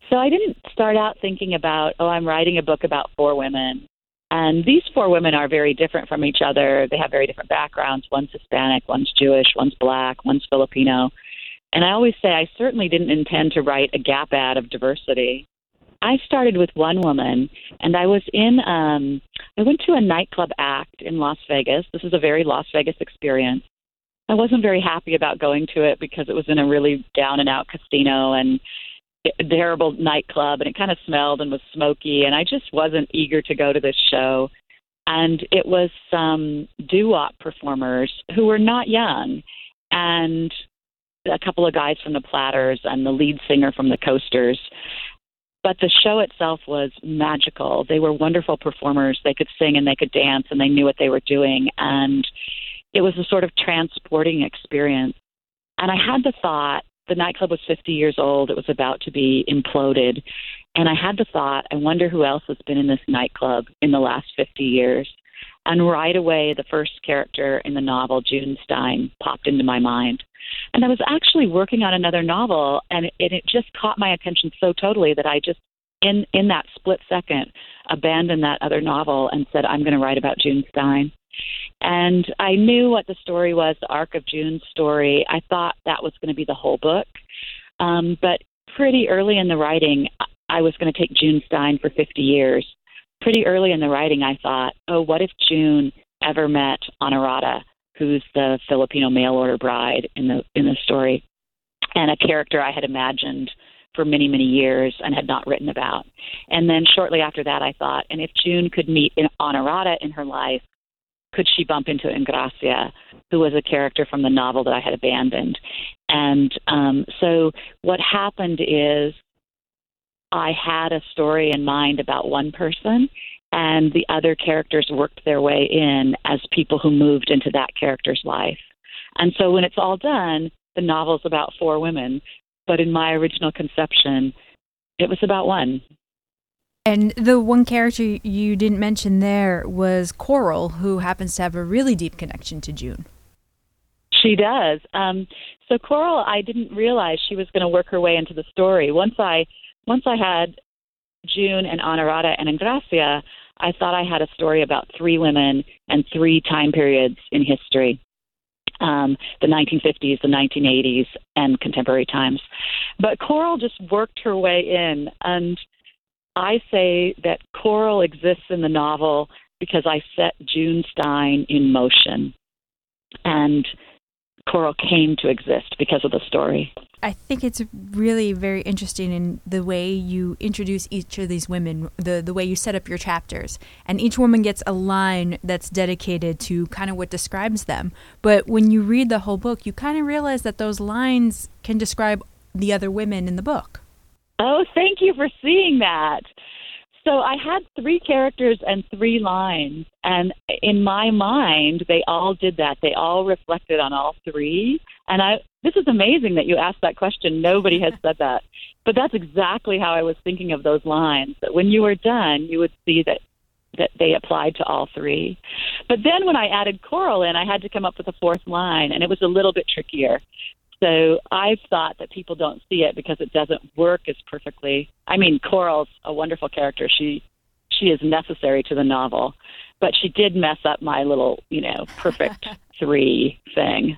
So I didn't start out thinking about, I'm writing a book about four women. And these four women are very different from each other. They have very different backgrounds. One's Hispanic, one's Jewish, one's Black, one's Filipino. And I always say I certainly didn't intend to write a Gap ad of diversity. I started with one woman, and I went to a nightclub act in Las Vegas. This is a very Las Vegas experience. I wasn't very happy about going to it because it was in a really down-and-out casino and a terrible nightclub, and it kind of smelled and was smoky, and I just wasn't eager to go to this show. And it was some doo-wop performers who were not young, and a couple of guys from the Platters and the lead singer from the Coasters. But the show itself was magical. They were wonderful performers. They could sing and they could dance, and they knew what they were doing. And it was a sort of transporting experience. And I had the thought, the nightclub was 50 years old. It was about to be imploded. And I had the thought, I wonder who else has been in this nightclub in the last 50 years. And right away, the first character in the novel, June Stein, popped into my mind. And I was actually working on another novel, and it just caught my attention so totally that I just, in that split second, abandoned that other novel and said, I'm going to write about June Stein. And I knew what the story was, the arc of June's story. I thought that was going to be the whole book. But pretty early in the writing, I was going to take June Stein for 50 years. Pretty early in the writing, I thought, what if June ever met Honorata, who's the Filipino mail-order bride in the story, and a character I had imagined for many, many years and had not written about. And then shortly after that, I thought, and if June could meet Honorata in her life, could she bump into Engracia, who was a character from the novel that I had abandoned? And so what happened is I had a story in mind about one person, and the other characters worked their way in as people who moved into that character's life. And so when it's all done, the novel's about four women, but in my original conception, it was about one. And the one character you didn't mention there was Coral, who happens to have a really deep connection to June. She does. So Coral, I didn't realize she was going to work her way into the story. Once I had June and Honorata and Engracia, I thought I had a story about three women and three time periods in history, the 1950s, the 1980s, and contemporary times. But Coral just worked her way in, and I say that Coral exists in the novel because I set June Stein in motion, and Coral came to exist because of the story. I think it's really very interesting in the way you introduce each of these women, the way you set up your chapters. And each woman gets a line that's dedicated to kind of what describes them. But when you read the whole book, you kind of realize that those lines can describe the other women in the book. Oh, thank you for seeing that. So I had three characters and three lines, and in my mind, they all did that. They all reflected on all three. And this is amazing that you asked that question. Nobody has said that. But that's exactly how I was thinking of those lines, that when you were done, you would see that they applied to all three. But then when I added Coral in, I had to come up with a fourth line, and it was a little bit trickier. So I've thought that people don't see it because it doesn't work as perfectly. I mean, Coral's a wonderful character. She is necessary to the novel, but she did mess up my little, perfect three thing.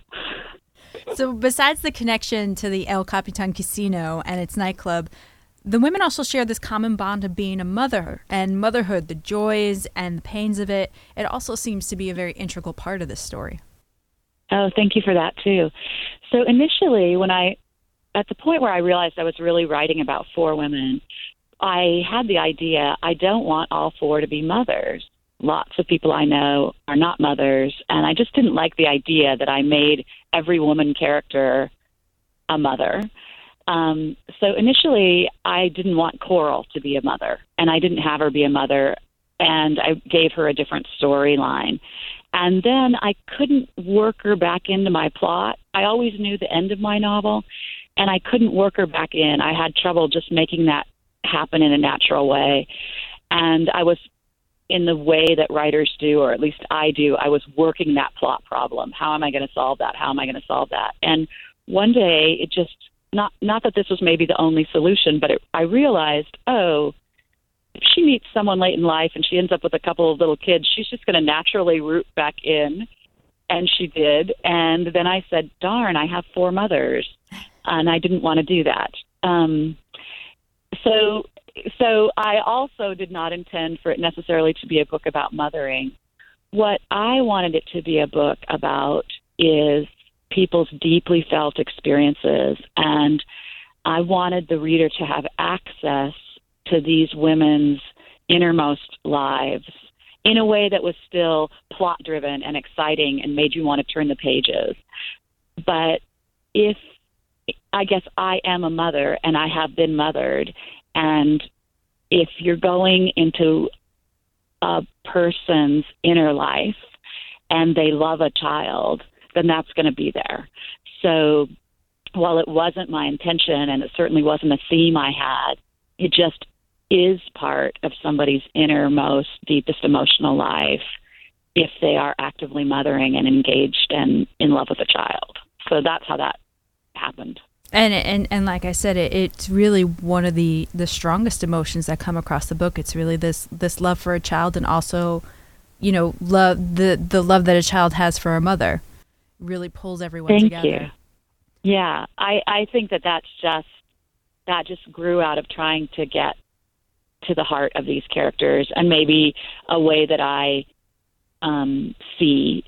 So besides the connection to the El Capitan Casino and its nightclub, the women also share this common bond of being a mother and motherhood, the joys and the pains of it. It also seems to be a very integral part of this story. Oh, thank you for that, too. So initially, at the point where I realized I was really writing about four women, I had the idea, I don't want all four to be mothers. Lots of people I know are not mothers, and I just didn't like the idea that I made every woman character a mother. So initially, I didn't want Coral to be a mother, and I didn't have her be a mother, and I gave her a different storyline. And then I couldn't work her back into my plot. I always knew the end of my novel, and I couldn't work her back in. I had trouble just making that happen in a natural way. And I was, in the way that writers do, or at least I do, I was working that plot problem. How am I going to solve that? How am I going to solve that? And one day it just not that this was maybe the only solution, but I realized, oh, if she meets someone late in life and she ends up with a couple of little kids, she's just going to naturally root back in. And she did. And then I said, darn, I have 4 mothers. And I didn't want to do that. So I also did not intend for it necessarily to be a book about mothering. What I wanted it to be a book about is people's deeply felt experiences. And I wanted the reader to have access to these women's innermost lives in a way that was still plot-driven and exciting and made you want to turn the pages. But I guess I am a mother, and I have been mothered, and if you're going into a person's inner life and they love a child, then that's going to be there. So while it wasn't my intention, and it certainly wasn't a theme I had, it just is part of somebody's innermost, deepest emotional life if they are actively mothering and engaged and in love with a child. So that's how that happened. And like I said, it's really one of the strongest emotions that come across the book. It's really this love for a child, and also, love the love that a child has for a mother really pulls everyone together. Thank you. Yeah, I think that just grew out of trying to get to the heart of these characters, and maybe a way that I see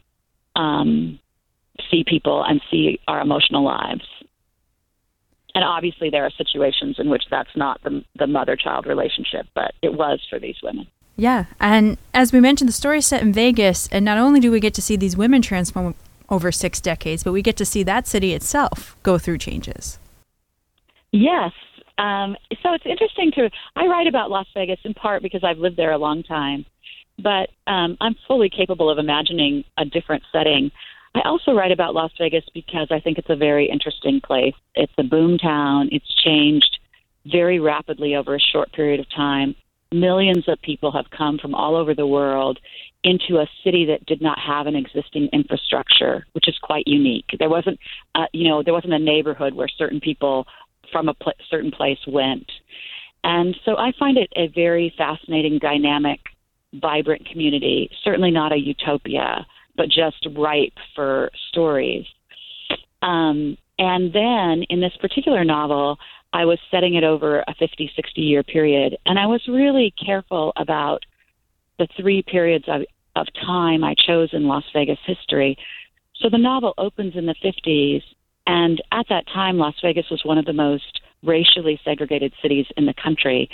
people and see our emotional lives. And obviously there are situations in which that's not the mother-child relationship, but it was for these women. Yeah, and as we mentioned, the story is set in Vegas, and not only do we get to see these women transform over 6 decades, but we get to see that city itself go through changes. Yes. So it's interesting I write about Las Vegas in part because I've lived there a long time, but I'm fully capable of imagining a different setting. I also write about Las Vegas because I think it's a very interesting place. It's a boom town. It's changed very rapidly over a short period of time. Millions of people have come from all over the world into a city that did not have an existing infrastructure, which is quite unique. There wasn't, there wasn't a neighborhood where certain people from a certain place went. And so I find it a very fascinating, dynamic, vibrant community, certainly not a utopia, but just ripe for stories. And then in this particular novel, I was setting it over a 50, 60-year period, and I was really careful about the 3 periods of time I chose in Las Vegas history. So the novel opens in the 50s, and at that time, Las Vegas was one of the most racially segregated cities in the country.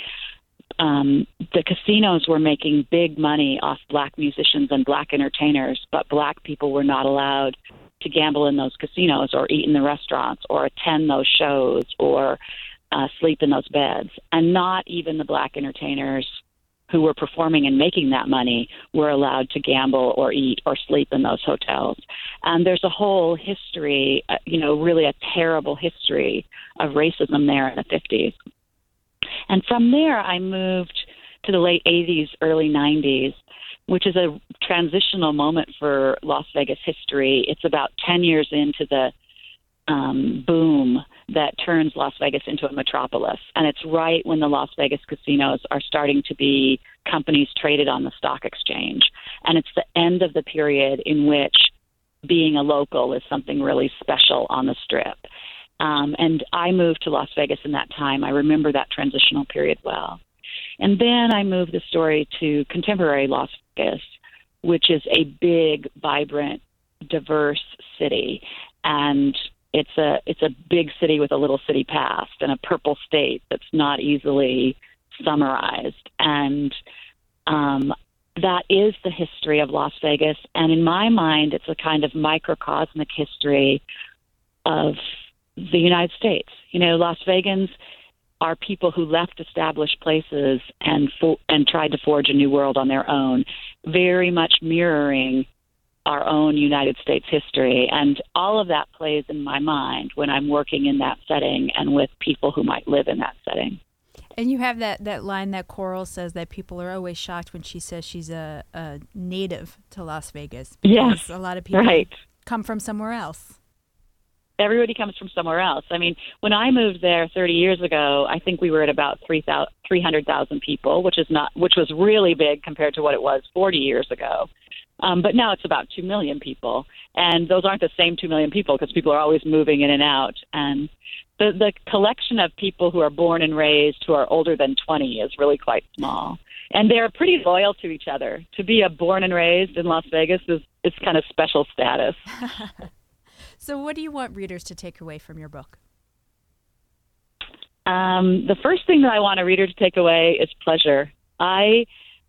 The casinos were making big money off black musicians and black entertainers, but black people were not allowed to gamble in those casinos or eat in the restaurants or attend those shows or sleep in those beds. And not even the black entertainers who were performing and making that money were allowed to gamble or eat or sleep in those hotels. And there's a whole history, really a terrible history of racism there in the 50s. And from there, I moved to the late 80s, early 90s, which is a transitional moment for Las Vegas history. It's about 10 years into the boom that turns Las Vegas into a metropolis. And it's right when the Las Vegas casinos are starting to be companies traded on the stock exchange. And it's the end of the period in which being a local is something really special on the Strip. And I moved to Las Vegas in that time. I remember that transitional period well. And then I moved the story to contemporary Las Vegas, which is a big, vibrant, diverse city. And it's a big city with a little city past and a purple state that's not easily summarized. And that is the history of Las Vegas. And in my mind, it's a kind of microcosmic history of the United States. Las Vegans are people who left established places and tried to forge a new world on their own, very much mirroring our own United States history. And all of that plays in my mind when I'm working in that setting and with people who might live in that setting. And you have that line that Coral says that people are always shocked when she says she's a native to Las Vegas. Yes, a lot of people right. come from somewhere else. everybody comes from somewhere else. I mean, when I moved there 30 years ago, I think we were at about 300,000 people, which was really big compared to what it was 40 years ago. But now it's about 2 million people. And those aren't the same 2 million people because people are always moving in and out. And the collection of people who are born and raised who are older than 20 is really quite small. And they're pretty loyal to each other. To be a born and raised in Las Vegas is kind of special status. So what do you want readers to take away from your book? The first thing that I want a reader to take away is pleasure. I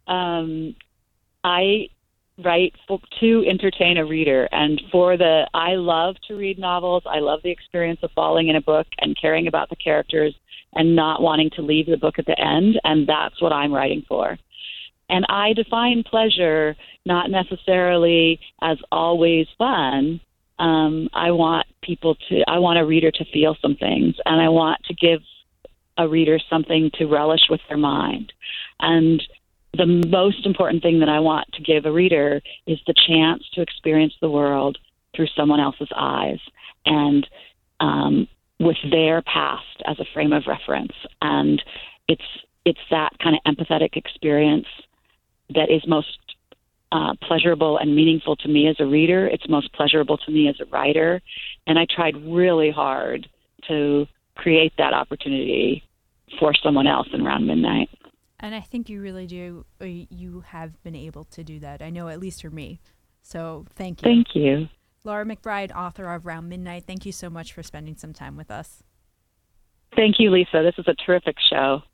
write to entertain a reader, and I love to read novels. I love the experience of falling in a book and caring about the characters and not wanting to leave the book at the end, and that's what I'm writing for. And I define pleasure not necessarily as always fun. I want a reader to feel some things, and I want to give a reader something to relish with their mind. And the most important thing that I want to give a reader is the chance to experience the world through someone else's eyes and with their past as a frame of reference. And it's that kind of empathetic experience that is most pleasurable and meaningful to me as a reader. It's most pleasurable to me as a writer. And I tried really hard to create that opportunity for someone else in Round Midnight. And I think you really do. You have been able to do that. I know, at least for me. So thank you. Thank you. Laura McBride, author of Round Midnight. Thank you so much for spending some time with us. Thank you, Lisa. This is a terrific show.